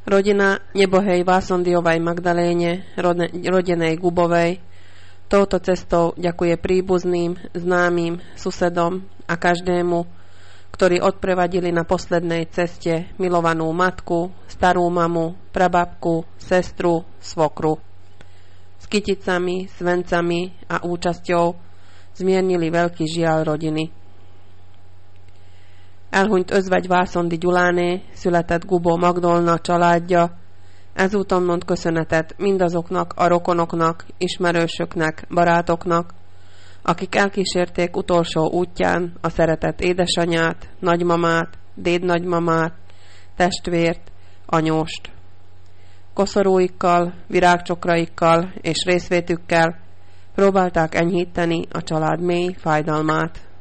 Rodina nebohej Vásondiovej Magdaléne, rodenej Gubovej, touto cestou ďakuje príbuzným, známym, susedom a každému, ktorí odprevadili na poslednej ceste milovanú matku, starú mamu, prababku, sestru, svokru. S kyticami, svencami a účasťou zmiernili veľký žiaľ rodiny. Elhunyt Özvegy-Vászondi Gyuláné született Gubó Magdolna családja. Ezúton mond köszönetet mindazoknak a rokonoknak, ismerősöknek, barátoknak, akik elkísérték utolsó útján a szeretett édesanyát, nagymamát, dédnagymamát, testvért, anyóst. Koszorúikkal, virágcsokraikkal és részvétükkel próbálták enyhíteni a család mély fájdalmát.